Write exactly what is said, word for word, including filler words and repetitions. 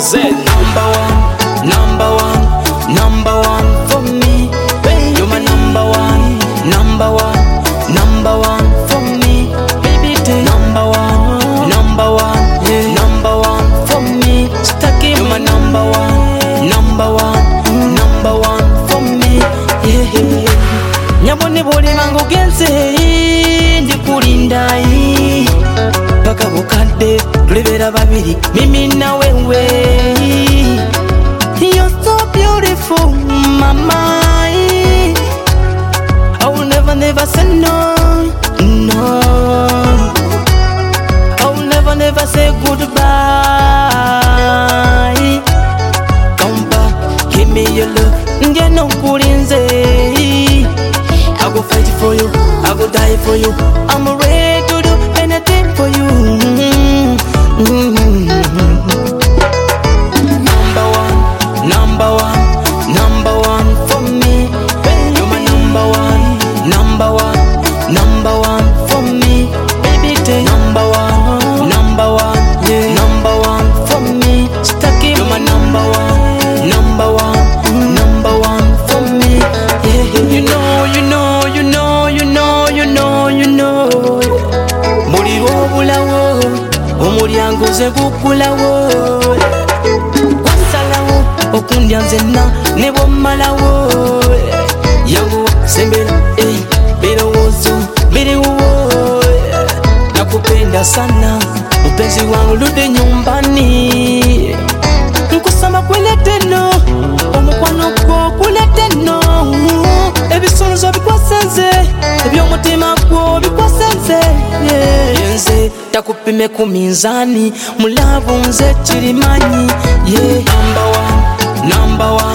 Z. Number one, number one, number one for me. Baby, you're my number one, number one, number one for me. Baby, number one, number one, yeah. Number one for me. Stuck in you're my number one, number one, number one for me. Yeah. Nyabone bole mango gense ndi kulindai paka bukade tulebera babiri mimi na wewe. You're so beautiful mama, I will never never say no, no. I will never never say goodbye. Come back, give me your love, ndiye no kulinze. I go fight for you, I go die for you. I'm ready to do anything for you. Mm-hmm. Number one, number one, number one for me. You're my number one, number one, number one for me. Baby, take number one, number one, yeah. Number one for me. Stuck in you're my number one, number one, number one for me. Yeah, you know, you know, you know, you know, you know, you know. Muliro bulawo, omulyango ze gukulawo. Wasalawo, okundya nzenna ne bw'ommalawo. Yango sembera, eh, birowoozo biriwo. Nakupenda sana, mpenzi wangu rudi nyumbani. Nkusaba kulete no, omukwano gwo kulete no. Ebisolozo bikwasenze, eby'omutima gwo bikwasenze. Yenze takupime ku minzani, mulabu nze kirimanyi. Yeah. Number one, number one.